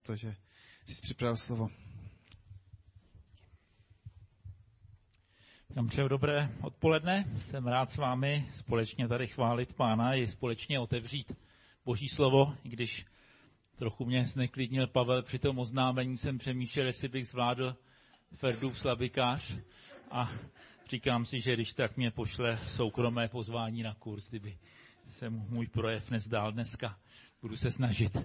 to, že jsi připravil slovo. Vám přeju dobré odpoledne. Jsem rád s vámi společně tady chválit Pána i společně otevřít Boží slovo, i když trochu mě zneklidnil Pavel při tom oznámení, jsem přemýšlel, jestli bych zvládl Ferdův slabikář a říkám si, že když tak mě pošle soukromé pozvání na kurz, kdyby se mu můj projev nezdál dneska. Budu se snažit.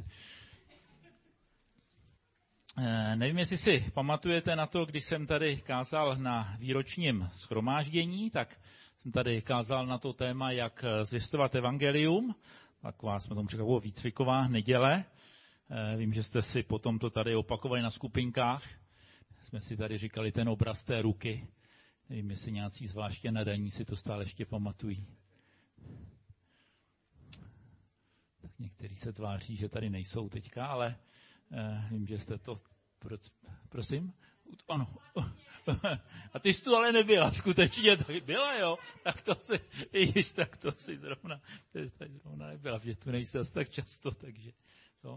Nevím, jestli si pamatujete na to, když jsem tady kázal na výročním shromáždění, tak jsem tady kázal na to téma, jak zvěstovat evangelium. Taková jsme tomu říkali výcviková neděle. Vím, že jste si potom to tady opakovali na skupinkách. Jsme si tady říkali ten obraz té ruky. Nevím, jestli nějací zvláště nadaní si to stále ještě pamatují. Tak někteří se tváří, že tady nejsou teďka, ale vím, že jste to... Prosím? Ano. A ty jsi tu ale nebyla, skutečně to byla, jo? Tak to si zrovna nebyla, že tu nejsi asi tak často, takže to.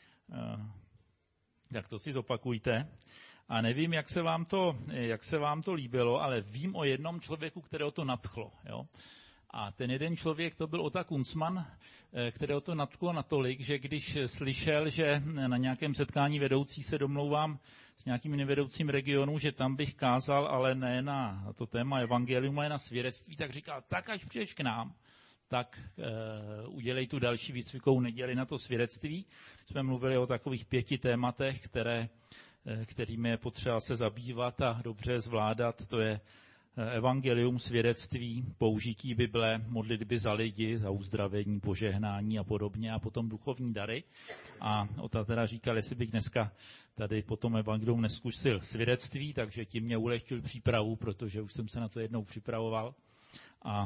Tak to si zopakujte. A nevím, jak se vám to líbilo, ale vím o jednom člověku, kterého to nadchlo, jo? A ten jeden člověk, to byl Ota Kunzman, kterého to nadchlo natolik, že když slyšel, že na nějakém setkání vedoucí se domlouvám s nějakým nevedoucím regionu, že tam bych kázal, ale ne na to téma evangelium, ale na svědectví, tak říkal, tak až přijdeš k nám, tak udělej tu další výcvikovou neděli na to svědectví. Jsme mluvili o takových 5 tématech, kterými je potřeba se zabývat a dobře zvládat. To je evangelium, svědectví, použití Bible, modlitby za lidi, za uzdravení, požehnání a podobně a potom duchovní dary. A Ota teda říkal, jestli bych dneska tady potom evangelium neskusil svědectví, takže tím mě ulehčil přípravu, protože už jsem se na to jednou připravoval. A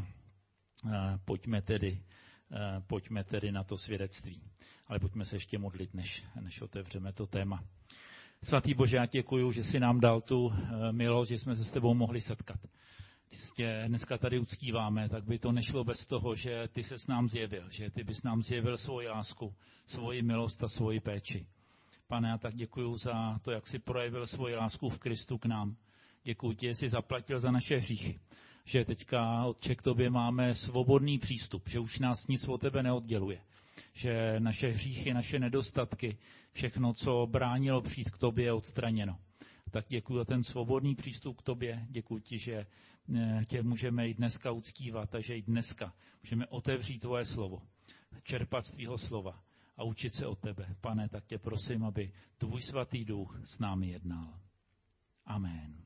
pojďme tedy na to svědectví. Ale pojďme se ještě modlit, než otevřeme to téma. Svatý Bože, já děkuju, že jsi nám dal tu milost, že jsme se s tebou mohli setkat. Když tě dneska tady uctíváme, tak by to nešlo bez toho, že ty se s nám zjevil, že ty bys nám zjevil svoji lásku, svoji milost a svoji péči. Pane, já tak děkuju za to, jak jsi projevil svoji lásku v Kristu k nám. Děkuju ti, že jsi zaplatil za naše hříchy, že teďka Otče k tobě máme svobodný přístup, že už nás nic od tebe neodděluje. Že naše hříchy, naše nedostatky, všechno, co bránilo přijít k tobě, je odstraněno. Tak děkuji za ten svobodný přístup k tobě. Děkuji ti, že tě můžeme i dneska uctívat a že i dneska můžeme otevřít tvoje slovo, čerpat z tvýho slova a učit se od tebe. Pane, tak tě prosím, aby tvůj svatý duch s námi jednal. Amen.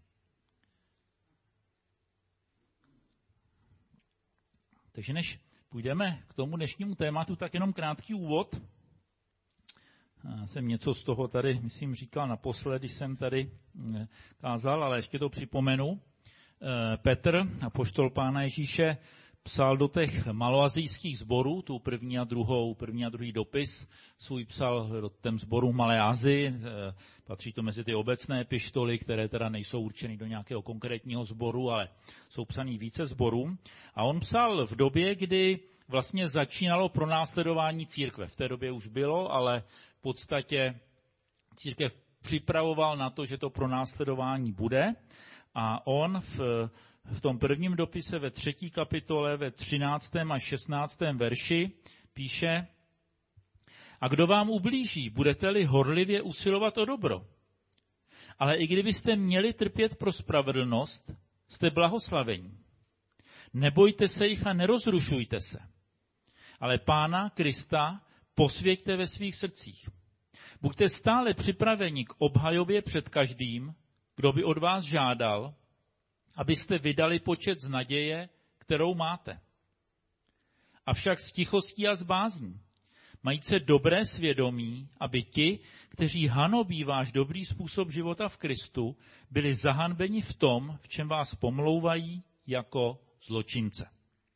Takže než půjdeme k tomu dnešnímu tématu, tak jenom krátký úvod. Jsem něco z toho tady, myslím, říkal naposled, když jsem tady kázal, ale ještě to připomenu. Petr, apoštol Pána Ježíše, psal do těch maloazijských sborů, tu první a druhý dopis, svůj psal do těm sborů Malé Asii, patří to mezi ty obecné epištoly, které teda nejsou určeny do nějakého konkrétního sboru, ale jsou psaný více sborů. A on psal v době, kdy vlastně začínalo pronásledování církve. V té době už bylo, ale v podstatě církev připravoval na to, že to pronásledování bude. A on v tom prvním dopise ve 3. kapitole, ve 13. a 16. verši píše: A kdo vám ublíží, budete-li horlivě usilovat o dobro. Ale i kdybyste měli trpět pro spravedlnost, jste blahoslavení. Nebojte se jich a nerozrušujte se. Ale Pána Krista posvěťte ve svých srdcích. Buďte stále připraveni k obhajobě před každým, kdo by od vás žádal, abyste vydali počet z naděje, kterou máte. Avšak s tichostí a s bázní, majíce dobré svědomí, aby ti, kteří hanobí váš dobrý způsob života v Kristu, byli zahanbeni v tom, v čem vás pomlouvají jako zločince.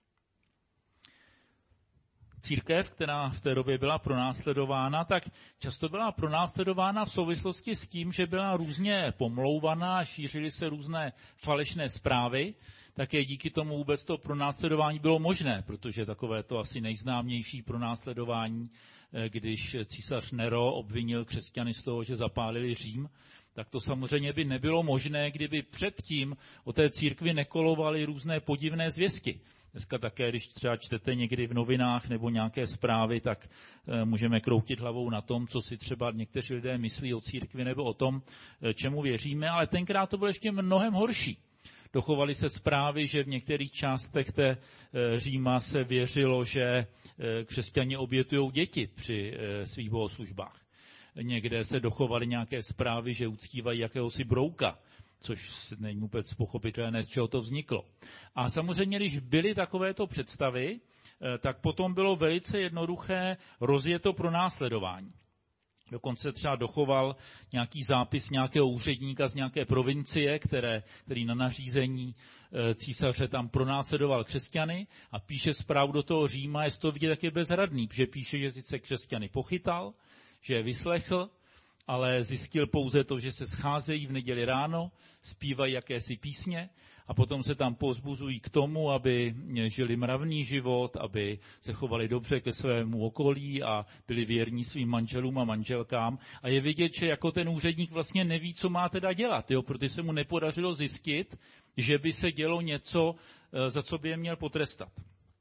Církev, která v té době byla pronásledována, tak často byla pronásledována v souvislosti s tím, že byla různě pomlouvaná a šířily se různé falešné zprávy. Také díky tomu vůbec to pronásledování bylo možné, protože takové to asi nejznámější pronásledování když císař Nero obvinil křesťany z toho, že zapálili Řím, tak to samozřejmě by nebylo možné, kdyby předtím o té církvi nekolovaly různé podivné zvěsti. Dneska také, když třeba čtete někdy v novinách nebo nějaké zprávy, tak můžeme kroutit hlavou na tom, co si třeba někteří lidé myslí o církvi nebo o tom, čemu věříme, ale tenkrát to bylo ještě mnohem horší. Dochovaly se zprávy, že v některých částech té Říma se věřilo, že křesťani obětují děti při svých bohoslužbách. Někde se dochovaly nějaké zprávy, že uctívají jakéhosi brouka, což není vůbec pochopitelné, z čeho to vzniklo. A samozřejmě, když byly takovéto představy, tak potom bylo velice jednoduché rozjet to pronásledování. Dokonce třeba dochoval nějaký zápis nějakého úředníka z nějaké provincie, který na nařízení císaře tam pronásledoval křesťany a píše zprávu do toho Říma, je to vidět, jak je bezradný, protože píše, že si se křesťany pochytal, že je vyslechl, ale zjistil pouze to, že se scházejí v neděli ráno, zpívají jakési písně a potom se tam povzbuzují k tomu, aby žili mravný život, aby se chovali dobře ke svému okolí a byli věrní svým manželům a manželkám. A je vidět, že jako ten úředník vlastně neví, co má teda dělat, protože se mu nepodařilo zjistit, že by se dělo něco, za co by je měl potrestat.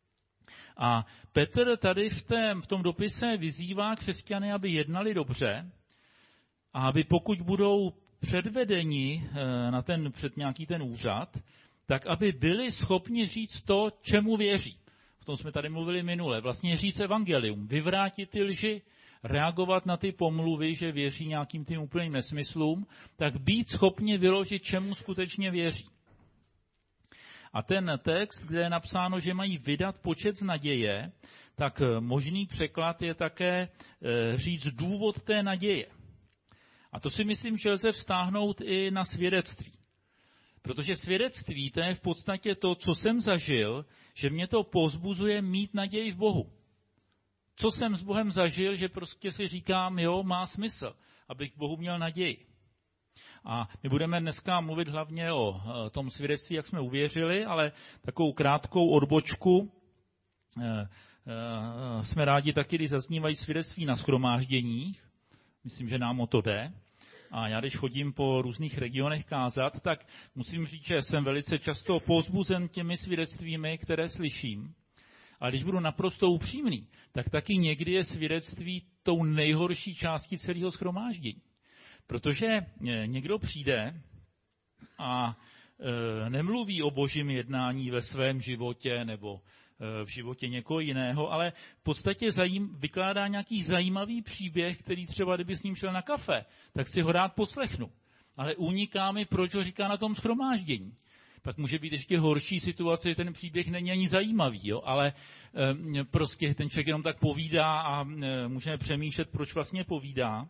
A Petr tady v tom dopise vyzývá křesťany, aby jednali dobře a aby pokud budou předvedeni před nějaký ten úřad, tak aby byli schopni říct to, čemu věří. V tom jsme tady mluvili minule. Vlastně říct evangelium, vyvrátit ty lži, reagovat na ty pomluvy, že věří nějakým tím úplným nesmyslům, tak být schopni vyložit, čemu skutečně věří. A ten text, kde je napsáno, že mají vydat počet z naděje, tak možný překlad je také říct důvod té naděje. A to si myslím, že lze vztáhnout i na svědectví. Protože svědectví to je v podstatě to, co jsem zažil, že mě to povzbuzuje mít naději v Bohu. Co jsem s Bohem zažil, že prostě si říkám, jo, má smysl, abych k Bohu měl naději. A my budeme dneska mluvit hlavně o tom svědectví, jak jsme uvěřili, ale takovou krátkou odbočku jsme rádi taky, když zaznívají svědectví na shromážděních. Myslím, že nám o to jde. A já, když chodím po různých regionech kázat, tak musím říct, že jsem velice často povzbuzen těmi svědectvími, které slyším. A když budu naprosto upřímný, tak taky někdy je svědectví tou nejhorší částí celého shromáždění. Protože někdo přijde a nemluví o božím jednání ve svém životě nebo v životě někoho jiného, ale v podstatě vykládá nějaký zajímavý příběh, který třeba, kdyby s ním šel na kafe, tak si ho rád poslechnu. Ale uniká mi, proč ho říká na tom shromáždění. Pak může být ještě horší situace, že ten příběh není ani zajímavý, jo? Ale prostě ten člověk jenom tak povídá a můžeme přemýšlet, proč vlastně povídá.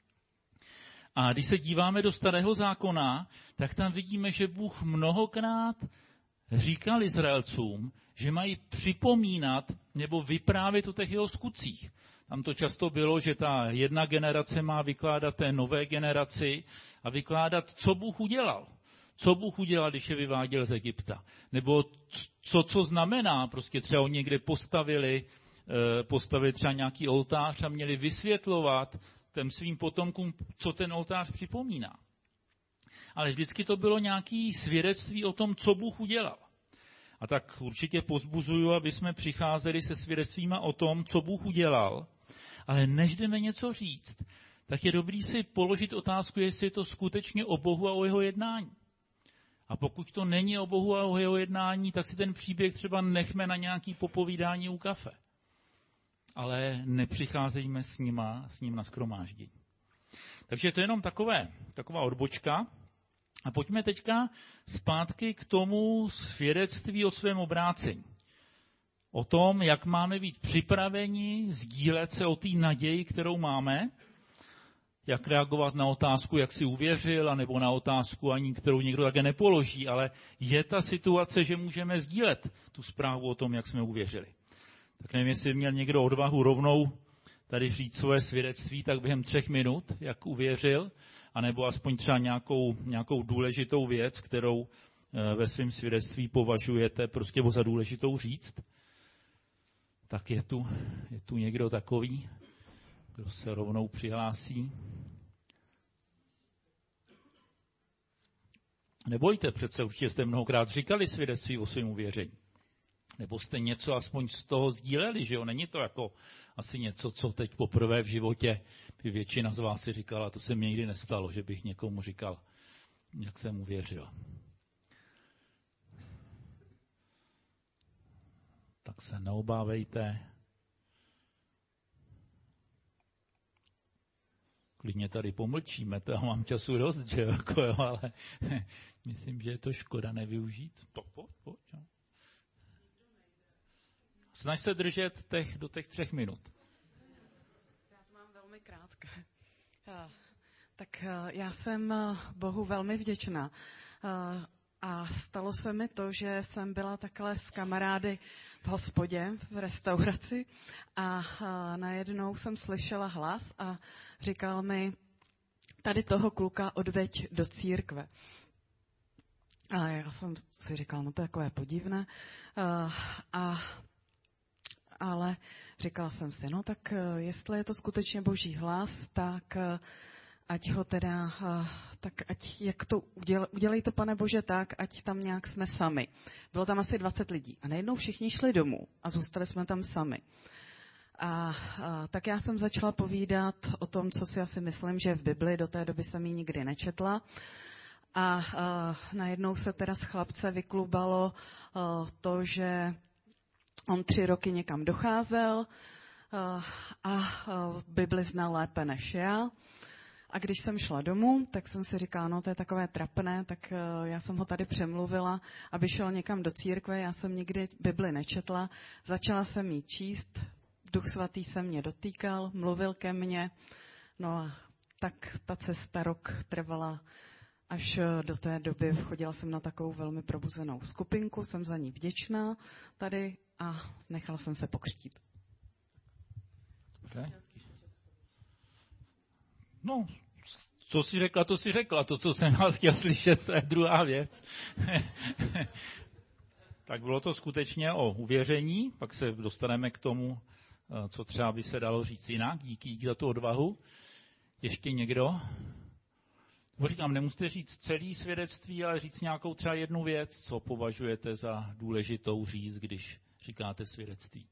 A když se díváme do Starého zákona, tak tam vidíme, že Bůh mnohokrát říkal Izraelcům, že mají připomínat nebo vyprávět o těch jeho skutcích. Tam to často bylo, že ta jedna generace má vykládat té nové generaci a vykládat, co Bůh udělal. Co Bůh udělal, když je vyváděl z Egypta. Nebo co znamená, prostě třeba oni někde postavili třeba nějaký oltář a měli vysvětlovat těm svým potomkům, co ten oltář připomíná. Ale vždycky to bylo nějaké svědectví o tom, co Bůh udělal. A tak určitě povzbuzuju, aby jsme přicházeli se svědectvíma o tom, co Bůh udělal. Ale než jdeme něco říct, tak je dobrý si položit otázku, jestli je to skutečně o Bohu a o jeho jednání. A pokud to není o Bohu a o jeho jednání, tak si ten příběh třeba nechme na nějaké popovídání u kafe. Ale nepřicházejme s ním na shromáždění. Takže to je jenom taková odbočka. A pojďme teďka zpátky k tomu svědectví o svém obrácení. O tom, jak máme být připraveni sdílet se o té naději, kterou máme, jak reagovat na otázku, jak si uvěřil, anebo na otázku, ani kterou někdo také nepoloží, ale je ta situace, že můžeme sdílet tu zprávu o tom, jak jsme uvěřili. Tak nevím, jestli měl někdo odvahu rovnou tady říct svoje svědectví, tak během 3 minut, jak uvěřil, anebo aspoň třeba nějakou důležitou věc, kterou ve svém svědectví považujete prostě za důležitou říct. Tak je tu někdo takový? Kdo se rovnou přihlásí? Nebojte, přece určitě jste mnohokrát říkali svědectví o svém uvěření. Nebo jste něco aspoň z toho sdíleli, že jo? Není to jako asi něco, co teď poprvé v životě by většina z vás si říkala, to se mi nikdy nestalo, že bych někomu říkal, jak jsem uvěřil. Tak se neobávejte. Klidně tady pomlčíme, to já mám času dost, že jako, jo, ale myslím, že je to škoda nevyužít. Pojď. Snaž se držet do těch 3 minut. Já to mám velmi krátké. Tak já jsem Bohu velmi vděčná. A stalo se mi to, že jsem byla takhle s kamarády v hospodě, v restauraci a najednou jsem slyšela hlas a říkal mi, tady toho kluka odveď do církve. A já jsem si říkala, no to je takové podivné. Ale říkala jsem si, no tak jestli je to skutečně Boží hlas, tak ať ho teda, tak ať, jak to udělej to, Pane Bože, tak, ať tam nějak jsme sami. Bylo tam asi 20 lidí a najednou všichni šli domů a zůstali jsme tam sami. A tak já jsem začala povídat o tom, co si asi myslím, že v Bibli, do té doby jsem ji nikdy nečetla. A najednou se teda z chlapce vyklubalo to, že on 3 roky někam docházel a Bibli znal lépe než já. A když jsem šla domů, tak jsem si říkala, no to je takové trapné, tak já jsem ho tady přemluvila, aby šel někam do církve, já jsem nikdy Bibli nečetla. Začala jsem ji číst, Duch svatý se mě dotýkal, mluvil ke mně, no a tak ta cesta rok trvala až do té doby. Chodila jsem na takovou velmi probuzenou skupinku, jsem za ní vděčná tady a nechala jsem se pokřtít. Dobře. No, co jsi řekla, to jsi řekla. To, co jsem vás chtěl slyšet, to je druhá věc. Tak bylo to skutečně o uvěření, pak se dostaneme k tomu, co třeba by se dalo říct jinak. Díky za tu odvahu. Ještě někdo? Říkám, nemusíte říct celé svědectví, ale říct nějakou třeba jednu věc, co považujete za důležitou říct, když říkáte svědectví.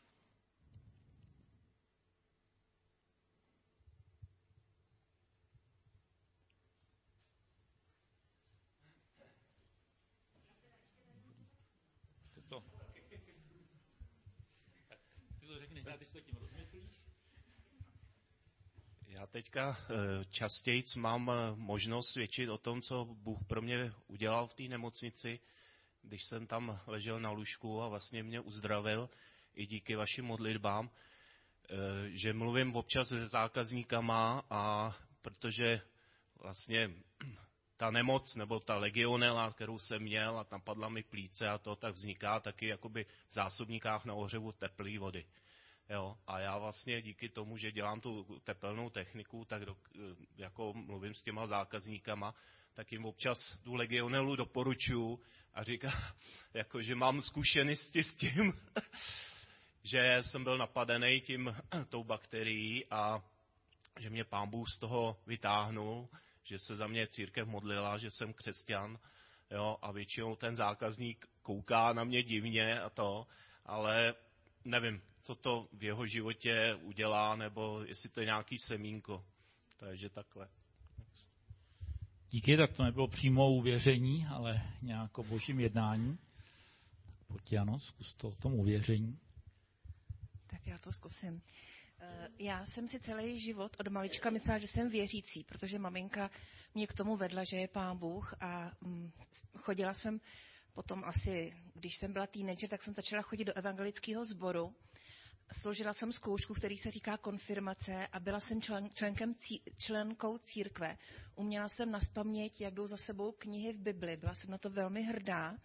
Já teďka častěji mám možnost svědčit o tom, co Bůh pro mě udělal v té nemocnici, když jsem tam ležel na lůžku a vlastně mě uzdravil i díky vašim modlitbám, že mluvím občas se zákazníkama a protože vlastně ta nemoc nebo ta legionela, kterou jsem měl a tam padla mi plíce a to, tak vzniká taky jakoby v zásobníkách na ohřevu teplé vody. Jo, a já vlastně díky tomu, že dělám tu tepelnou techniku, tak jako mluvím s těma zákazníkama, tak jim občas tu legionelu doporučuju a říkám, jako, že mám zkušenosti s tím, že jsem byl napadený tou bakterií a že mě Pán Bůh z toho vytáhnul, že se za mě církev modlila, že jsem křesťan, jo, a většinou ten zákazník kouká na mě divně a to, ale nevím, co to v jeho životě udělá, nebo jestli to je nějaký semínko. Takže takhle. Díky, tak to nebylo přímo uvěření, ale nějak o božím jednání. Pojď, Jano, zkus to o tom uvěření. Tak já to zkusím. Já jsem si celý život od malička myslela, že jsem věřící, protože maminka mě k tomu vedla, že je Pán Bůh a chodila jsem potom asi, když jsem byla teenager, tak jsem začala chodit do evangelického sboru. Složila jsem zkoušku, který se říká konfirmace a byla jsem členkou církve. Uměla jsem nazpaměť, jak jdou za sebou knihy v Bibli. Byla jsem na to velmi hrdá.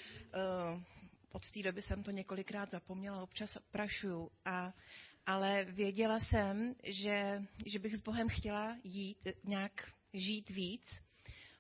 Od té doby jsem to několikrát zapomněla, občas prašuju. Ale věděla jsem, že bych s Bohem chtěla nějak žít víc,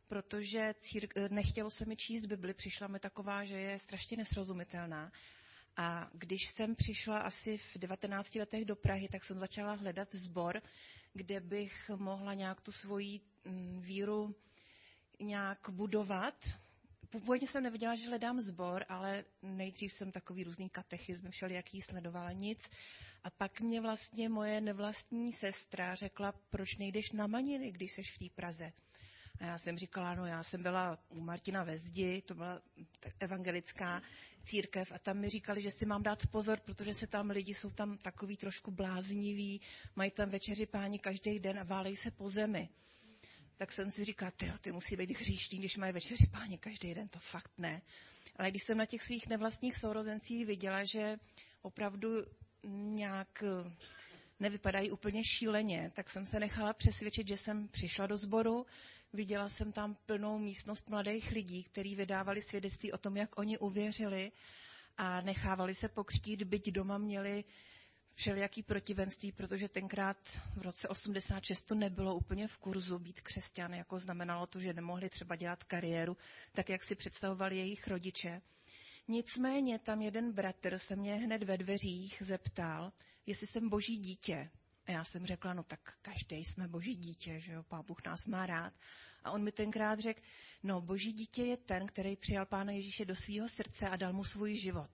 protože nechtělo se mi číst Bibli, přišla mi taková, že je strašně nesrozumitelná. A když jsem přišla asi v 19 letech do Prahy, tak jsem začala hledat sbor, kde bych mohla nějak tu svoji víru nějak budovat. Původně jsem nevěděla, že hledám sbor, ale nejdřív jsem takový různý katechism všelijaký sledovala, nic. A pak mě vlastně moje nevlastní sestra řekla, proč nejdeš na Maniny, když seš v té Praze. A já jsem říkala, no já jsem byla u Martina ve Zdi, to byla evangelická církev a tam mi říkali, že si mám dát pozor, protože se tam lidi jsou tam takový trošku blázniví, mají tam večeři páni každý den a válejí se po zemi. Tak jsem si říkala, ty musí být hříšný, když mají večeři páni každý den, to fakt ne. Ale když jsem na těch svých nevlastních sourozencích viděla, že opravdu nějak nevypadají úplně šíleně, tak jsem se nechala přesvědčit, že jsem přišla do sboru. Viděla jsem tam plnou místnost mladých lidí, kteří vydávali svědectví o tom, jak oni uvěřili a nechávali se pokřtít, byť doma měli všelijaký protivenství, protože tenkrát v roce 86 to nebylo úplně v kurzu být křesťan, jako znamenalo to, že nemohli třeba dělat kariéru, tak jak si představovali jejich rodiče. Nicméně tam jeden bratr se mě hned ve dveřích zeptal, jestli jsem boží dítě. A já jsem řekla, no tak každý jsme boží dítě, že jo, Pán Bůh nás má rád. A on mi tenkrát řekl, no boží dítě je ten, který přijal Pána Ježíše do svého srdce a dal mu svůj život.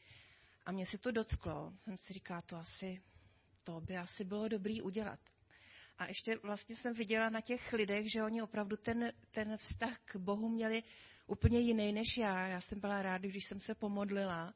A mě se to dotklo, jsem si říkala, to by asi bylo dobrý udělat. A ještě vlastně jsem viděla na těch lidech, že oni opravdu ten vztah k Bohu měli úplně jiný než já. Já jsem byla ráda, když jsem se pomodlila,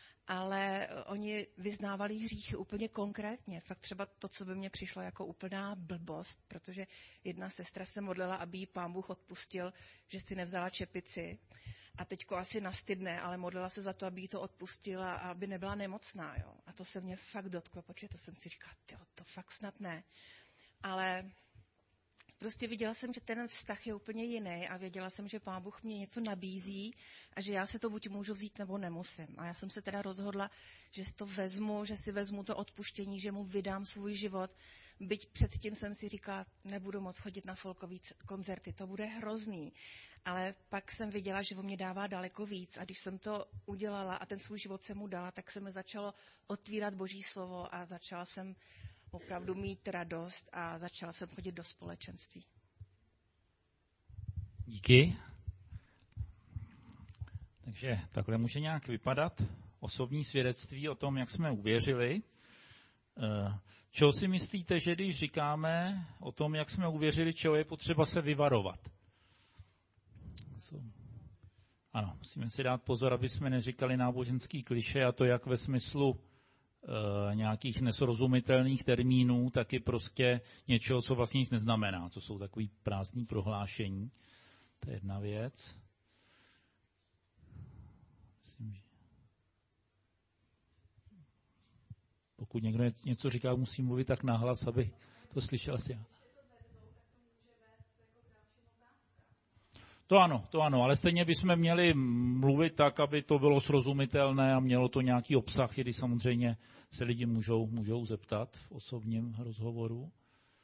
ale oni vyznávali hříchy úplně konkrétně. Fakt třeba to, co by mně přišlo jako úplná blbost, protože jedna sestra se modlila, aby jí Pán Bůh odpustil, že si nevzala čepici. A teďko asi nastydne, ale modlila se za to, aby jí to odpustila a aby nebyla nemocná. Jo. A to se mě fakt dotklo, protože to jsem si říkala, to fakt snad ne. Ale prostě viděla jsem, že ten vztah je úplně jiný a věděla jsem, že Pán Bůh mě něco nabízí a že já se to buď můžu vzít, nebo nemusím. A já jsem se teda rozhodla, že si to vezmu, že si vezmu to odpuštění, že mu vydám svůj život. Byť předtím jsem si říkala, nebudu moc chodit na folkové koncerty, to bude hrozný. Ale pak jsem viděla, že on mě dává daleko víc a když jsem to udělala a ten svůj život jsem mu dala, tak se mi začalo otvírat Boží slovo a začala jsem opravdu mít radost a začala jsem chodit do společenství. Díky. Takže takhle může nějak vypadat osobní svědectví o tom, jak jsme uvěřili. Čeho si myslíte, že když říkáme o tom, jak jsme uvěřili, čeho je potřeba se vyvarovat? Ano, musíme si dát pozor, aby jsme neříkali náboženský klišé, a to jak ve smyslu nějakých nesrozumitelných termínů, tak i prostě něčeho, co vlastně nic neznamená, co jsou takový prázdný prohlášení. To je jedna věc. Myslím, že pokud někdo něco říká, musí mluvit tak nahlas, aby to slyšel asi já. To ano, ale stejně bychom měli mluvit tak, aby to bylo srozumitelné a mělo to nějaký obsah, i když samozřejmě se lidi můžou zeptat v osobním rozhovoru.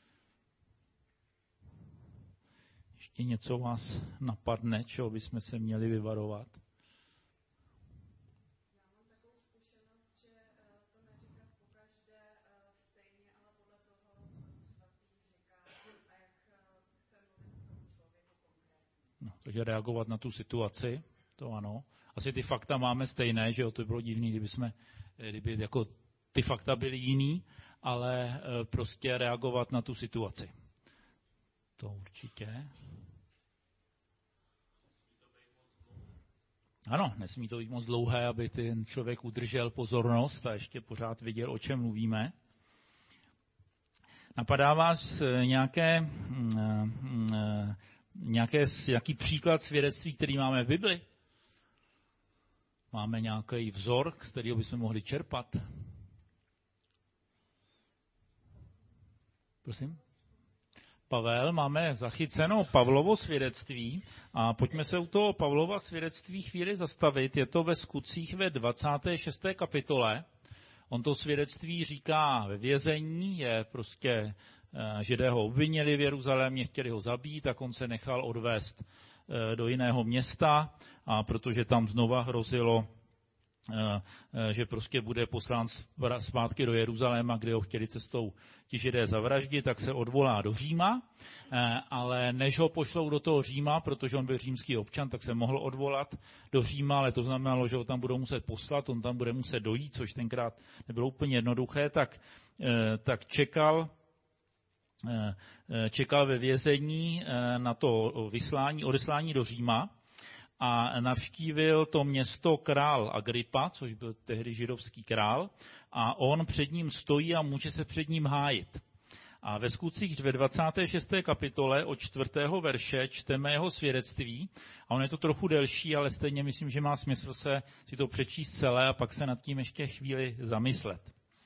Ještě něco vás napadne, čeho bychom se měli vyvarovat? No, takže reagovat na tu situaci, to ano. Asi ty fakta máme stejné, že jo, to by bylo divný, kdyby jako ty fakta byly jiný, ale prostě reagovat na tu situaci. To určitě. Ano, nesmí to být moc dlouhé, aby ten člověk udržel pozornost a ještě pořád viděl, o čem mluvíme. Napadá vás nějaký příklad svědectví, který máme v Bibli? Máme nějaký vzor, z kterého bychom mohli čerpat? Prosím? Pavel, máme zachyceno Pavlovo svědectví a pojďme se u toho Pavlova svědectví chvíli zastavit. Je to ve Skutcích ve 26. kapitole. On to svědectví říká ve vězení, je prostě Židé ho obvinili v Jeruzalémě, chtěli ho zabít, tak on se nechal odvést do jiného města, a protože tam znova hrozilo že prostě bude poslán zpátky do Jeruzaléma, kde ho chtěli cestou ti Židé zavraždit, tak se odvolá do Říma, ale než ho pošlou do toho Říma, protože on byl římský občan, tak se mohl odvolat do Říma, ale to znamenalo, že ho tam budou muset poslat, on tam bude muset dojít, což tenkrát nebylo úplně jednoduché, tak čekal ve vězení na to odeslání do Říma a navštívil to město král Agrippa, což byl tehdy židovský král, a on před ním stojí a může se před ním hájit. A ve Skutcích ve 26. kapitole od 4. verše čteme jeho svědectví. A on je to trochu delší, ale stejně myslím, že má smysl si to přečíst celé a pak se nad tím ještě chvíli zamyslet.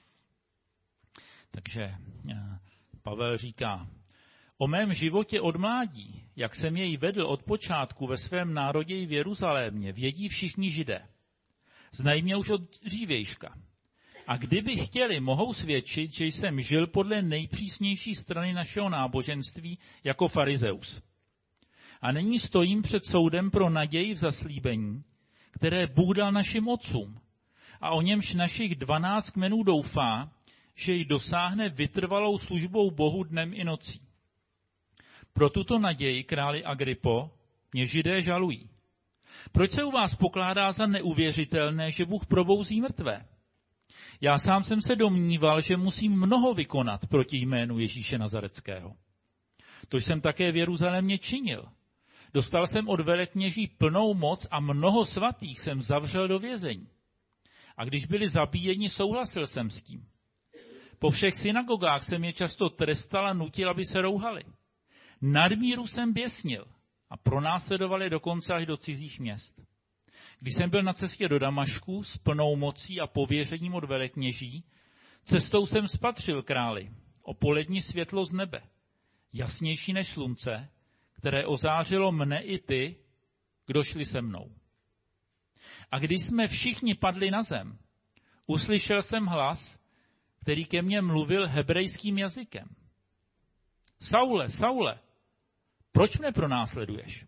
Takže Pavel říká: o mém životě od mládí, jak jsem jej vedl od počátku ve svém národě i v Jeruzalémě, vědí všichni Židé. Znají mě už od dřívějška. A kdyby chtěli, mohou svědčit, že jsem žil podle nejpřísnější strany našeho náboženství jako farizeus. A nyní stojím před soudem pro naději v zaslíbení, které Bůh dal našim otcům. A o němž našich 12 kmenů doufá, že ji dosáhne vytrvalou službou Bohu dnem i nocí. Pro tuto naději, králi Agripo, mě Židé žalují. Proč se u vás pokládá za neuvěřitelné, že Bůh probouzí mrtvé? Já sám jsem se domníval, že musím mnoho vykonat proti jménu Ježíše Nazareckého. To jsem také v Jeruzalémě činil. Dostal jsem od velekněží plnou moc a mnoho svatých jsem zavřel do vězení. A když byli zabíjeni, souhlasil jsem s tím. Po všech synagogách jsem je často trestal a nutil, aby se rouhali. Nadmíru jsem běsnil a pronásledoval je dokonce až do cizích měst. Když jsem byl na cestě do Damašku s plnou mocí a pověřením od velekněží, cestou jsem spatřil králi o polední světlo z nebe, jasnější než slunce, které ozářilo mne i ty, kdo šli se mnou. A když jsme všichni padli na zem, uslyšel jsem hlas, který ke mně mluvil hebrejským jazykem. Saule, Saule, proč mne pronásleduješ?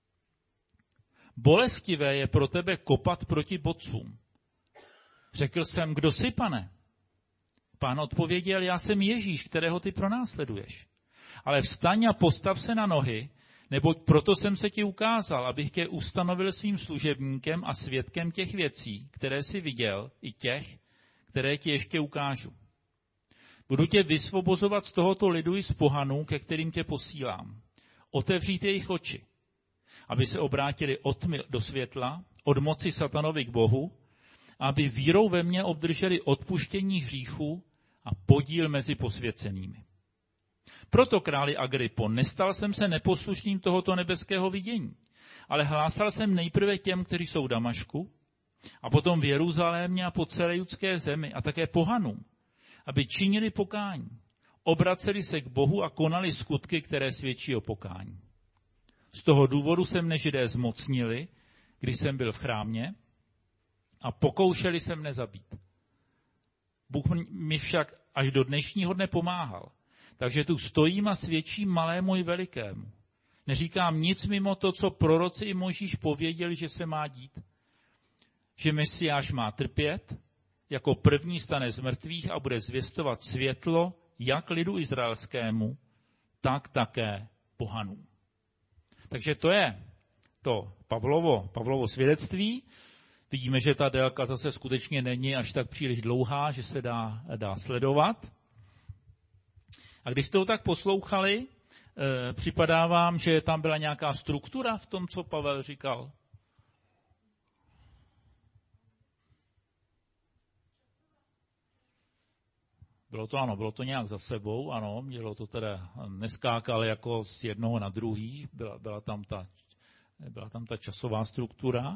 Bolestivé je pro tebe kopat proti bodcům. Řekl jsem, kdo jsi, pane? Pán odpověděl, já jsem Ježíš, kterého ty pronásleduješ. Ale vstaň a postav se na nohy, neboť proto jsem se ti ukázal, abych tě ustanovil svým služebníkem a svědkem těch věcí, které jsi viděl, i těch, které ti ještě ukážu. Budu tě vysvobozovat z tohoto lidu i z pohanů, ke kterým tě posílám. Otevřít jejich oči, aby se obrátili od tmy do světla, od moci satanovi k Bohu, aby vírou ve mně obdrželi odpuštění hříchů a podíl mezi posvěcenými. Proto, králi Agripo, nestal jsem se neposlušným tohoto nebeského vidění, ale hlásal jsem nejprve těm, kteří jsou v Damašku, a potom v Jeruzalémě a po celé judské zemi a také pohanům, aby činili pokání, obraceli se k Bohu a konali skutky, které svědčí o pokání. Z toho důvodu se mne Židé zmocnili, když jsem byl v chrámě, a pokoušeli se mne zabít. Bůh mi však až do dnešního dne pomáhal, takže tu stojím a svědčím malému i velikému. Neříkám nic mimo to, co proroci i Mojžíš pověděli, že se má dít. Že Mesiáš má trpět, jako první stane z mrtvých a bude zvěstovat světlo jak lidu izraelskému, tak také pohanům. Takže to je to Pavlovo svědectví. Vidíme, že ta délka zase skutečně není až tak příliš dlouhá, že se dá sledovat. A když jste ho tak poslouchali, připadá vám, že tam byla nějaká struktura v tom, co Pavel říkal? Bylo to nějak za sebou, ano, mělo to teda, neskákal jako z jednoho na druhý, byla tam ta časová struktura.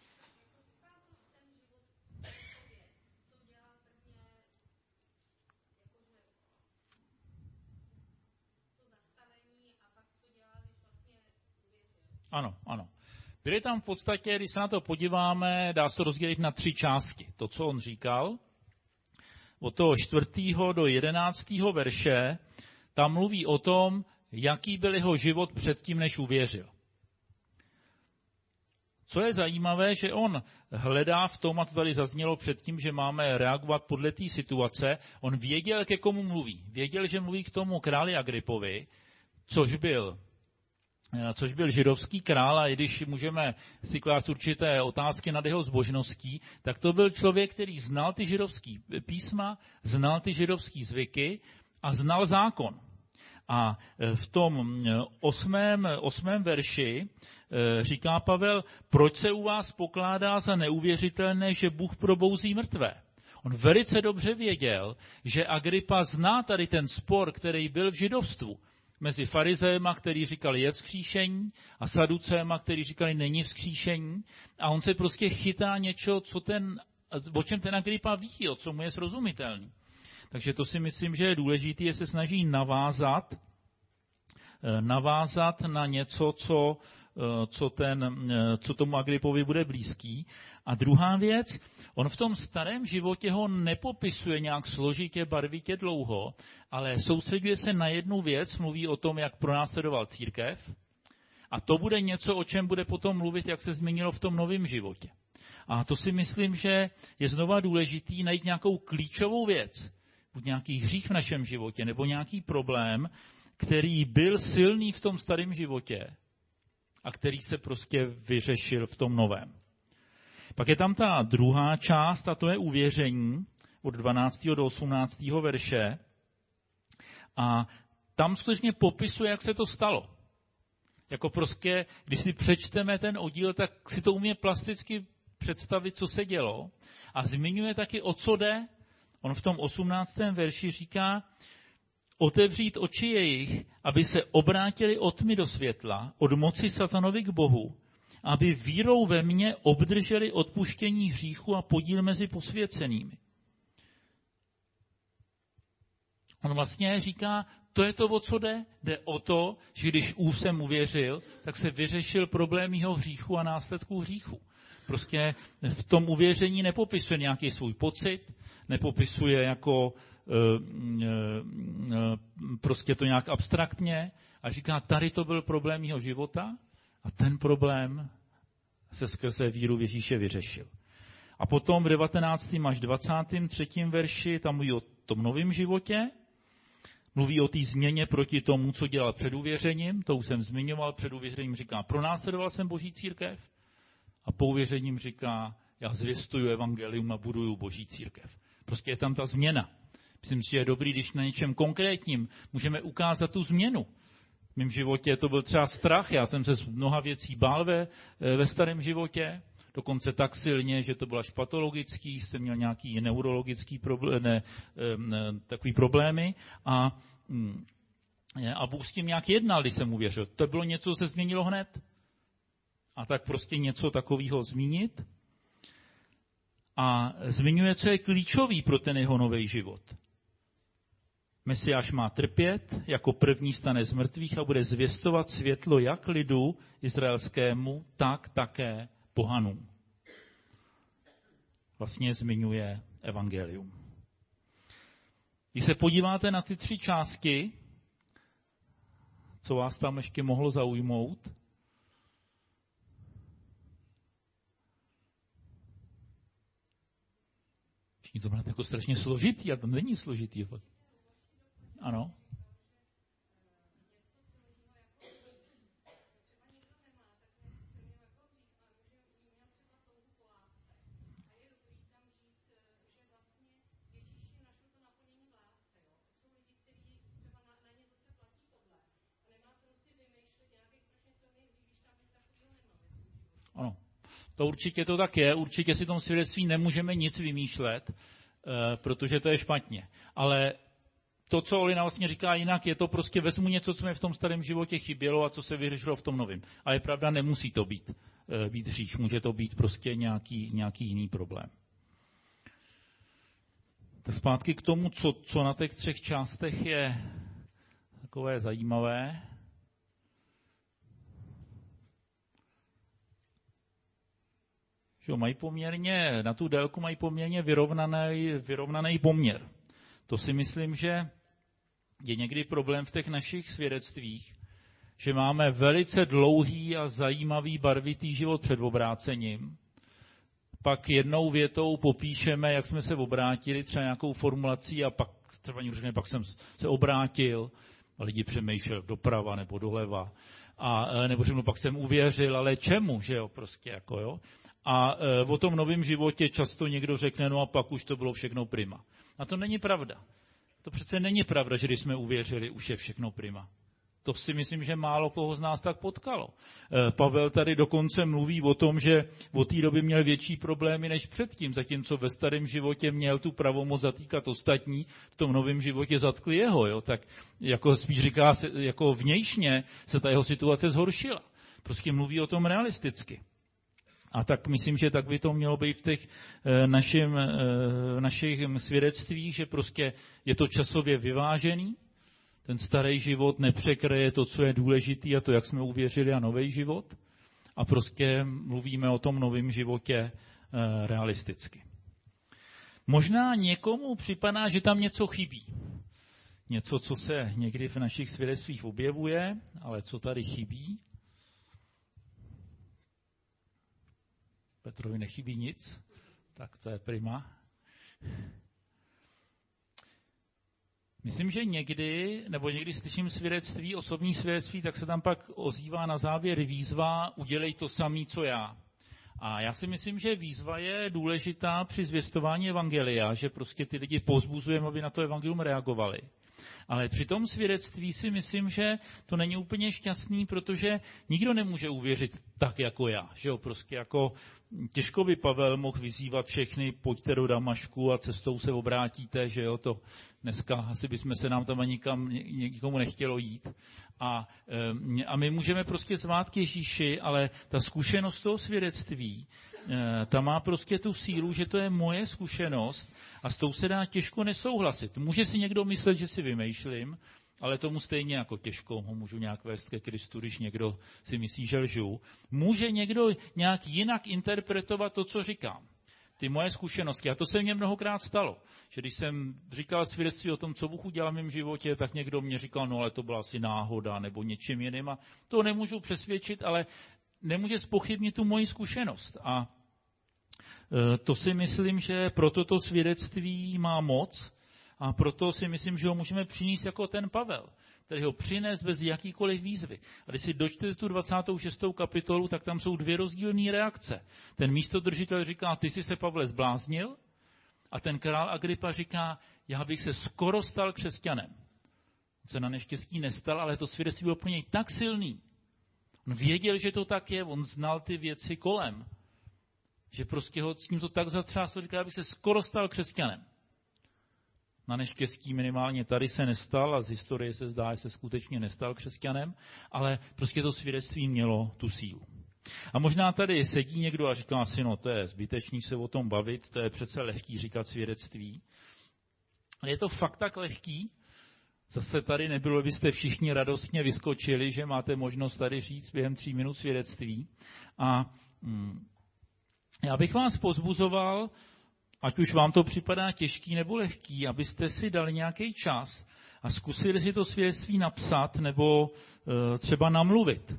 Ano. Byly tam v podstatě, když se na to podíváme, dá se to rozdělit na 3 části. To, co on říkal, od toho 4. do 11. verše, tam mluví o tom, jaký byl jeho život předtím, než uvěřil. Co je zajímavé, že on hledá v tom, a to tady zaznělo předtím, že máme reagovat podle té situace, on věděl, ke komu mluví. Věděl, že mluví k tomu králi Agripovi, což byl židovský král, a i když můžeme si klást určité otázky nad jeho zbožností, tak to byl člověk, který znal ty židovský písma, znal ty židovský zvyky a znal zákon. A v tom 8. verši říká Pavel, proč se u vás pokládá za neuvěřitelné, že Bůh probouzí mrtvé. On velice dobře věděl, že Agripa zná tady ten spor, který byl v židovstvu. Mezi farizejema, který říkali je vzkříšení, a saducéma, který říkali není vzkříšení. A on se prostě chytá něco, o čem ten Agripa ví, co mu je srozumitelný. Takže to si myslím, že je důležité, že se snaží navázat na něco, co tomu Agripovi bude blízký. A druhá věc, on v tom starém životě ho nepopisuje nějak složitě, barvitě dlouho, ale soustředuje se na jednu věc, mluví o tom, jak pronásledoval církev. A to bude něco, o čem bude potom mluvit, jak se změnilo v tom novém životě. A to si myslím, že je znova důležitý najít nějakou klíčovou věc, buď nějaký hřích v našem životě, nebo nějaký problém, který byl silný v tom starém životě a který se prostě vyřešil v tom novém. Pak je tam ta druhá část, a to je uvěření od 12. do 18. verše. A tam skutečně popisuje, jak se to stalo. Jako prostě, když si přečteme ten oddíl, tak si to umí plasticky představit, co se dělo. A zmiňuje taky, o co jde. On v tom 18. verši říká, otevřít oči jejich, aby se obrátili od tmy do světla, od moci satanovi k Bohu, aby vírou ve mně obdrželi odpuštění hříchu a podíl mezi posvěcenými. On vlastně říká, to je to, o co jde. Jde o to, že když jsem uvěřil, tak se vyřešil problém jeho hříchu a následků hříchu. Prostě v tom uvěření nepopisuje nějaký svůj pocit, nepopisuje jako prostě to nějak abstraktně a říká, tady to byl problém jeho života a ten problém se skrze víru v Ježíše vyřešil. A potom v 19. až 23. verši tam mluví o tom novém životě, mluví o té změně proti tomu, co dělal před uvěřením, to už jsem zmiňoval, před uvěřením říká, pronásledoval jsem Boží církev, a po uvěřením říká, já zvěstuju evangelium a buduju Boží církev. Prostě je tam ta změna. Myslím si, že je dobrý, když na něčem konkrétním můžeme ukázat tu změnu. V mém životě to byl třeba strach, já jsem se z mnoha věcí bál ve starém životě, dokonce tak silně, že to bylo až patologický, jsem měl nějaký neurologický takový problémy a Bůh s tím nějak jednal, když jsem uvěřil. To bylo něco, co se změnilo hned. A tak prostě něco takového zmínit. A zmiňuje, co je klíčový pro ten jeho nový život. Mesiáš má trpět, jako první stane z mrtvých a bude zvěstovat světlo jak lidu izraelskému, tak také pohanům. Vlastně zmiňuje evangelium. Když se podíváte na ty 3 části, co vás tam ještě mohlo zaujmout, to bylo jako strašně složitý, a to není složitý. Ano. Ano. To určitě to tak je, určitě si tom svědectví nemůžeme nic vymýšlet, protože to je špatně. Ale to, co Olina vlastně říká jinak, je to prostě vezmu něco, co mi v tom starém životě chybělo a co se vyřešilo v tom novém. A je pravda, nemusí to být hřích, může to být prostě nějaký jiný problém. Tak zpátky k tomu, co na těch 3 částech je takové zajímavé. Že mají poměrně, na tu délku mají poměrně vyrovnaný poměr. To si myslím, že je někdy problém v těch našich svědectvích, že máme velice dlouhý a zajímavý barvitý život před obrácením. Pak jednou větou popíšeme, jak jsme se obrátili, třeba nějakou formulací a pak třeba někdo řekne, pak jsem se obrátil a lidi přemýšlel doprava nebo doleva. A nebo řeknu, pak jsem uvěřil, ale čemu, že jo, prostě jako jo. A o tom novém životě často někdo řekne, no a pak už to bylo všechno prima. A to není pravda. To přece není pravda, že když jsme uvěřili, už je všechno prima. To si myslím, že málo koho z nás tak potkalo. Pavel tady dokonce mluví o tom, že od té doby měl větší problémy než předtím, zatímco ve starém životě měl tu pravomoc zatýkat ostatní, v tom novém životě zatkli jeho. Jo? Tak jako spíš říká, jako vnějšně se ta jeho situace zhoršila. Prostě mluví o tom realisticky. A tak myslím, že tak by to mělo být v těch našich svědectvích, že prostě je to časově vyvážený. Ten starý život nepřekryje to, co je důležitý, a to, jak jsme uvěřili, a nový život. A prostě mluvíme o tom novém životě realisticky. Možná někomu připadá, že tam něco chybí. Něco, co se někdy v našich svědectvích objevuje, ale co tady chybí. Petrovi nechybí nic, tak to je prima. Myslím, že někdy slyším svědectví, osobní svědectví, tak se tam pak ozývá na závěr výzva, udělej to samý, co já. A já si myslím, že výzva je důležitá při zvěstování evangelia, že prostě ty lidi povzbuzujeme, aby na to evangelium reagovali. Ale při tom svědectví si myslím, že to není úplně šťastný, protože nikdo nemůže uvěřit tak jako já. Že jo? Prostě jako těžko by Pavel mohl vyzývat všechny, pojďte do Damašku a cestou se obrátíte, že jo, to dneska asi bychom se nám tam ani nikomu nechtělo jít. A my můžeme prostě zvát k Ježíši, ale ta zkušenost toho svědectví, ta má prostě tu sílu, že to je moje zkušenost a s tou se dá těžko nesouhlasit. Může si někdo myslet, že si vymýšlím, ale tomu stejně jako těžko ho můžu nějak vést ke Kristu, když někdo si myslí, že lžu. Může někdo nějak jinak interpretovat to, co říkám. Ty moje zkušenosti. A to se mně mnohokrát stalo. Že když jsem říkal svědectví o tom, co Bůh udělal v mém životě, tak někdo mě říkal, no ale to byla asi náhoda nebo něčím jiným. A to nemůžu přesvědčit, ale nemůže zpochybnit tu moji zkušenost. A to si myslím, že proto to svědectví má moc a proto si myslím, že ho můžeme přinést jako ten Pavel, který ho přines bez jakýkoliv výzvy. A když si dočtete tu 26. kapitolu, tak tam jsou dvě rozdílné reakce. Ten místodržitel říká, ty jsi se, Pavle, zbláznil, a ten král Agripa říká, já bych se skoro stal křesťanem. On se na neštěstí nestal, ale to svědectví bylo pro něj tak silný. On věděl, že to tak je, on znal ty věci kolem. Že prostě ho s ním to tak zatřáslo, říká, já bych se skoro stal křesťanem. Na neštěstí minimálně tady se nestal a z historie se zdá, že se skutečně nestal křesťanem, ale prostě to svědectví mělo tu sílu. A možná tady sedí někdo a říká si, no to je zbytečný se o tom bavit, to je přece lehký říkat svědectví. Ale je to fakt tak lehký? Zase tady nebylo, byste všichni radostně vyskočili, že máte možnost tady říct během 3 minut svědectví. A já bych vás povzbuzoval, ať už vám to připadá těžký nebo lehký, abyste si dali nějaký čas a zkusili si to svědectví napsat nebo třeba namluvit.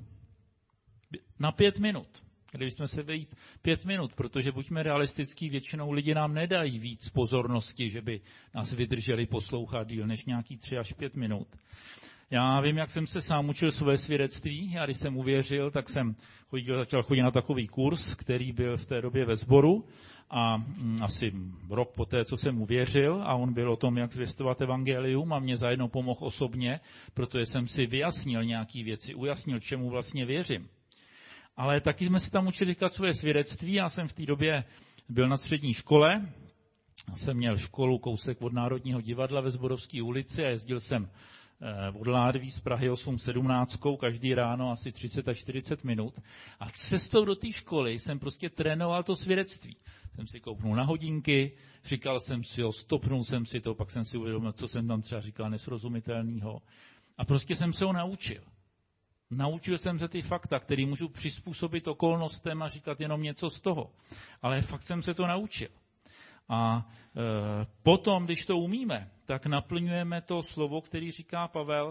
Na 5 minut. Kdybychom se vejít 5 minut, protože buďme realistický, většinou lidi nám nedají víc pozornosti, že by nás vydrželi poslouchat díl než nějaký 3 až 5 minut. Já vím, jak jsem se sám učil své svědectví. Já když jsem uvěřil, tak jsem začal chodit na takový kurz, který byl v té době ve sboru. A asi rok poté, co jsem uvěřil, a on byl o tom, jak zvěstovat evangelium, a mě zajedno pomohl osobně, protože jsem si vyjasnil nějaké věci, ujasnil, čemu vlastně věřím. Ale taky jsme se tam učili říkat svoje svědectví. Já jsem v té době byl na střední škole. Já jsem měl školu kousek od Národního divadla ve Zborovské ulici a jezdil jsem od Ládví z Prahy 8:17 každý ráno asi 30 až 40 minut. A cestou do té školy jsem prostě trénoval to svědectví. Jsem si koupnul na hodinky, říkal jsem si ho, stopnul jsem si to, pak jsem si uvědomil, co jsem tam třeba říkal nesrozumitelného. A prostě jsem se ho naučil. Naučil jsem se ty fakta, které můžu přizpůsobit okolnostem a říkat jenom něco z toho. Ale fakt jsem se to naučil. A potom, když to umíme, tak naplňujeme to slovo, který říká Pavel,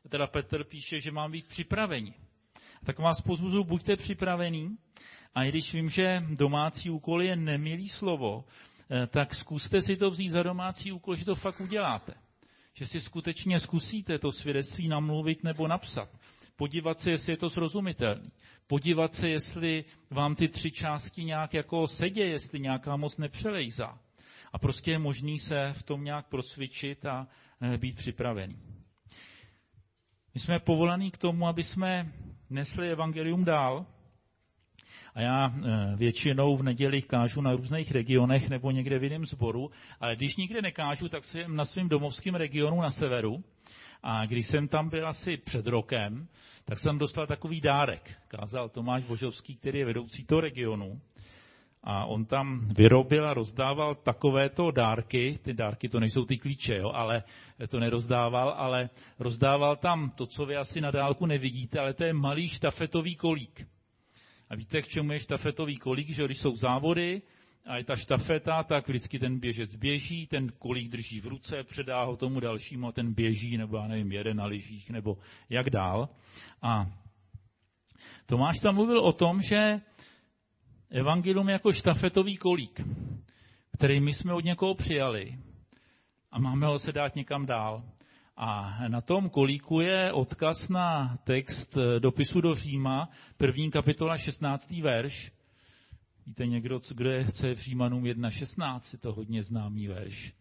teda Petr píše, že mám být připraveni. Tak vás pozbuzuju, buďte připravení. A i když vím, že domácí úkol je nemilý slovo, tak zkuste si to vzít za domácí úkol, že to fakt uděláte. Že si skutečně zkusíte to svědectví namluvit nebo napsat. Podívat se, jestli je to srozumitelný. Podívat se, jestli vám ty 3 části nějak jako sedě, jestli nějaká moc nepřelejzá. A prostě je možný se v tom nějak procvičit a být připravený. My jsme povolaní k tomu, aby jsme nesli evangelium dál. A já většinou v neděli kážu na různých regionech nebo někde v jiném sboru, ale když nikde nekážu, tak jsem na svém domovském regionu na severu. A když jsem tam byl asi před rokem, tak jsem dostal takový dárek. Kázal Tomáš Božovský, který je vedoucí toho regionu. A on tam vyrobil a rozdával takovéto dárky. Ty dárky to nejsou ty klíče, jo, ale to nerozdával, ale rozdával tam to, co vy asi na dálku nevidíte, ale to je malý štafetový kolík. A víte, k čemu je štafetový kolík, že když jsou závody a je ta štafeta, tak vždycky ten běžec běží, ten kolík drží v ruce, předá ho tomu dalšímu a ten běží, nebo já nevím, jede na lyžích, nebo jak dál. A Tomáš tam mluvil o tom, že evangelium je jako štafetový kolík, který my jsme od někoho přijali a máme ho se dát někam dál. A na tom kolíku je odkaz na text dopisu do Říma, 1. kapitola 16. verš. Víte někdo, co je v Římanům 1.16? Je to hodně známý verš.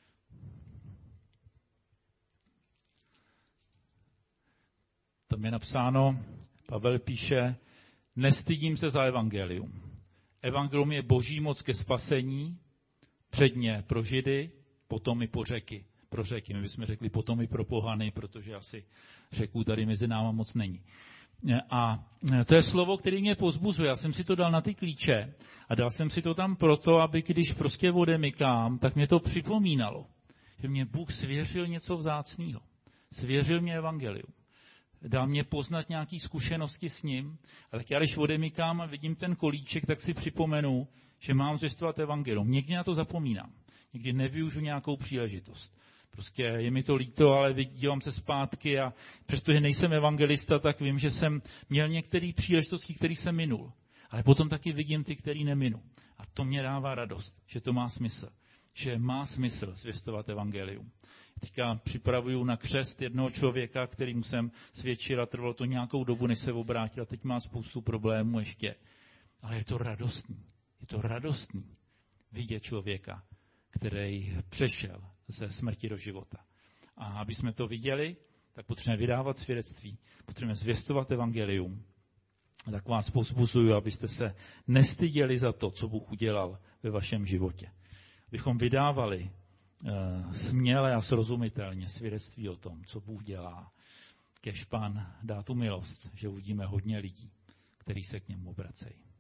Tam je napsáno, Pavel píše, nestydím se za evangelium. Evangelium je boží moc ke spasení, předně pro Židy, potom i pro řeky. My bychom řekli potom i pro pohany, protože asi řeků tady mezi náma moc není. A to je slovo, které mě pozbuzuje. Já jsem si to dal na ty klíče a dal jsem si to tam proto, aby když prostě odemykám, tak mě to připomínalo, že mě Bůh svěřil něco vzácného. Svěřil mě evangelium. Dal mě poznat nějaké zkušenosti s ním. A tak já, když odemykám a vidím ten kolíček, tak si připomenu, že mám zvěstovat evangelium. Někdy na to zapomínám. Někdy nevyužiju nějakou příležitost. Prostě je mi to líto, ale dívám se zpátky a přestože nejsem evangelista, tak vím, že jsem měl některé příležitosti, které jsem minul. Ale potom taky vidím ty, které neminu. A to mě dává radost, že to má smysl. Že má smysl zvěstovat evangelium. Teďka připravuju na křest jednoho člověka, kterým jsem svědčil a trvalo to nějakou dobu, než se obrátil a teď má spoustu problémů ještě. Ale je to radostný. Je to radostný vidět člověka, který přešel ze smrti do života. A aby jsme to viděli, tak potřebujeme vydávat svědectví, potřebujeme zvěstovat evangelium. A tak vás povzbuzuju, abyste se nestyděli za to, co Bůh udělal ve vašem životě. Abychom vydávali směle a srozumitelně svědectví o tom, co Bůh dělá. Kéž Pán dá tu milost, že uvidíme hodně lidí, kteří se k němu obracejí.